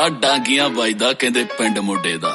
ਡਾਂਗੀਆਂ ਵੱਜਦਾ ਕਹਿੰਦੇ ਪਿੰਡ ਮੁੰਡੇ ਦਾ।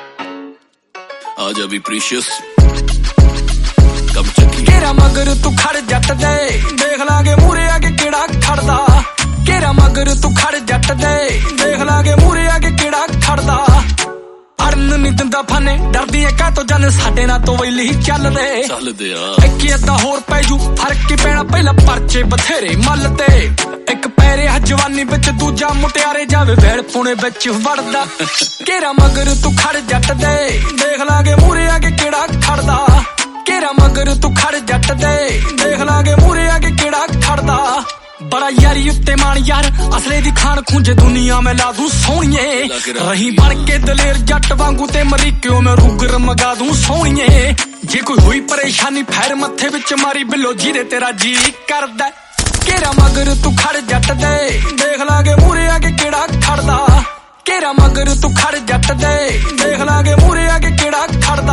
ਆ ਜਾ ਵੀ ਪ੍ਰੀਸ਼ੀਅਸ ਕੰਮ ਚੱਕੀ ਘੇਰਾ ਮਗਰ ਤੂੰ ਖੜ ਜੱਟ ਦੇ ਦੇਖ ਲਾਂਗੇ ਮੂਰੇ ਆ ਕੇ ਕਿਹੜਾ ਖੜਦਾ। ਘੇਰਾ ਮਗਰ ਤੂੰ ਖੜ ਜੱਟ ਦੇ ਦੇਖ ਲਾਂਗੇ ਮੂਰੇ ਆ ਕੇ ਕਿਹੜਾ ਖੜਦਾ। ਅੜਨ ਨੀ ਦਿੰਦਾ ਫਾਨੇ ਡਰਦੀ ਐ ਕਾਹ ਤੋਂ ਜਨ ਸਾਡੇ ਨਾਲ ਤੋਂ ਵੈਲੀ ਚੱਲਦੇ ਆ। ਇੱਕ ਏਦਾਂ ਹੋਰ ਪੈ ਜੂ ਫਰਕ ਕੀ ਪੈਣਾ ਪਹਿਲਾਂ ਪਰਚੇ ਬਥੇਰੇ ਮੱਲ ਤੇ। ਇੱਕ ਪੈਰੇ ਜਵਾਨੀ ਵਿੱਚ ਦੂਜਾ ਮੁਟਿਆਰੇ ਜਾਵੇ ਵੈਲ ਪੁਣੇ ਵਿੱਚ ਵੜਦਾ। ਘੇਰਾ ਮਗਰ ਤੂੰ ਖੜ ਜੱਟ ਦੇ ਦੇਖ ਲਾਂਗੇ ਮੂਰੇ ਆ ਕੇ ਕਿਹੜਾ ਖੜਦਾ। ਘੇਰਾ ਮਗਰ ਤੂੰ ਖੜ ਜੱਟ ਦੇ ਦੇਖ ਲਾਂਗੇ ਮੂਰੇ ਆ ਕੇ ਕਿਹੜਾ ਖੜਦਾ। ਬੜਾ ਯਾਰੀ ਉੱਤੇ ਮਾਣ ਯਾਰ ਅਸਲੇ ਦੀ ਖਾਨ ਖੂੰਜੇ ਦੁਨੀਆ ਮੈਂ ਲਾ ਦੂੰ ਸੋਹਣੀਏ। ਰਹੀ ਬਣ ਕੇ ਦਲੇਰ ਜੱਟ ਵਾਂਗੂ ਤੇ ਮਰੀਕਿਓ ਮੈਂ ਰੂਗਰ ਮਗਾ ਦੂੰ ਸੋਹਣੀਏ। ਜੇ ਕੋਈ ਹੋਈ ਪਰੇਸ਼ਾਨੀ ਫੈਰ ਮੱਥੇ ਵਿੱਚ ਮਾਰੀ ਬਿੱਲੋ ਜਿਹਦੇ ਤੇਰਾ ਜੀ ਕਰਦਾ। ਘੇਰਾ ਮਗਰ ਤੂੰ ਖੜ ਜੱਟ ਦੇ ਦੇਖ ਲਾਂਗੇ ਮੂਰੇ ਆ ਕੇ ਕਿਹੜਾ ਖੜਦਾ। ਘੇਰਾ ਮਗਰ ਤੂੰ ਖੜ ਜੱਟ ਦੇ ਦੇਖ ਲਾਂਗੇ ਮੂਰੇ ਆ ਕੇ ਕਿਹੜਾ ਖੜਦਾ।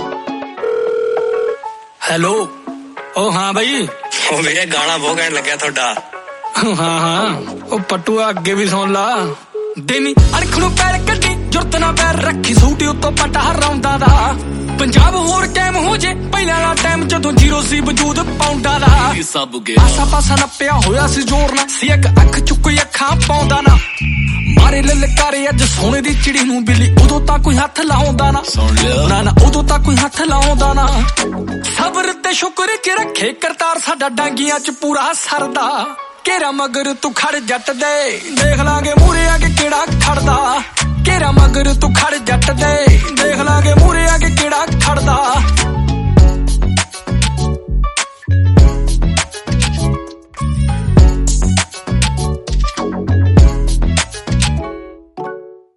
ਹੈਲੋ ਓ ਹਾਂ ਬਈ ਉਹ ਵੀਰੇ ਗਾਣਾ ਬਹੁਤ ਘੈਂਟ ਲੱਗਿਆ ਤੁਹਾਡਾ। ਹਾਂ ਉਹ ਪਟੂਆ ਅੱਗੇ ਵੀ ਸੁਣ ਲਾ। ਦੇਨੀ ਅਣਖ ਨੂੰ ਪੈਰ ਕੱਢੀ ਜੁਰਤ ਨਾ ਪੈਰ ਰੱਖੀ ਸੂਟੀ ਉੱਤੋਂ ਪਟਾ ਹਰਾਉਂਦਾ ਦਾ। ਪੰਜਾਬ ਹੋਰ ਟਾਈਮ ਹੋ ਜੇ ਪਹਿਲਾਂ ਵਾਲਾ ਟਾਈਮ ਜਦੋਂ ਜ਼ੀਰੋ ਸੀ ਵਜੂਦ ਪਾਉਂਦਾ ਦਾ। ਆਸਾ ਪਾਸਾ ਨੱਪਿਆ ਹੋਇਆ ਸੀ ਜ਼ੋਰ ਨਾਲ ਸੀ ਇੱਕ ਅੱਖ ਚੁੱਕੀ ਅੱਖਾਂ ਪਾਉਂਦਾ ਨਾ। ਮਾਰੇ ਲਲਕਾਰੇ ਅੱਜ ਸੋਨੇ ਦੀ ਚਿੜੀ ਨੂੰ ਬਿੱਲੀ ਉਦੋਂ ਤਾਂ ਕੋਈ ਹੱਥ ਲਾਉਂਦਾ ਨਾ। ਨਾ ਉਦੋਂ ਤਾਂ ਕੋਈ ਹੱਥ ਲਾਉਂਦਾ ਨਾ। ਸਬਰ ਤੇ ਸ਼ੁਕਰ ਚ ਰੱਖੇ ਕਰਤਾਰ ਸਾਡਾ ਡਾਂਗੀਆਂ ਚ ਪੂਰਾ ਸਰਦਾ। ਘੇਰਾ ਮਗਰ ਤੂੰ ਖੜ ਜੱਟ ਦੇ ਦੇਖ ਲਾਂਗੇ ਮੂਰੇ ਆ ਕੇ ਕਿਹੜਾ ਖੜਦਾ। ਘੇਰਾ ਮਗਰ ਤੂੰ ਖੜ ਜੱਟ ਦੇ ਦੇਖ ਲਾਂਗੇ ਮੂਰੇ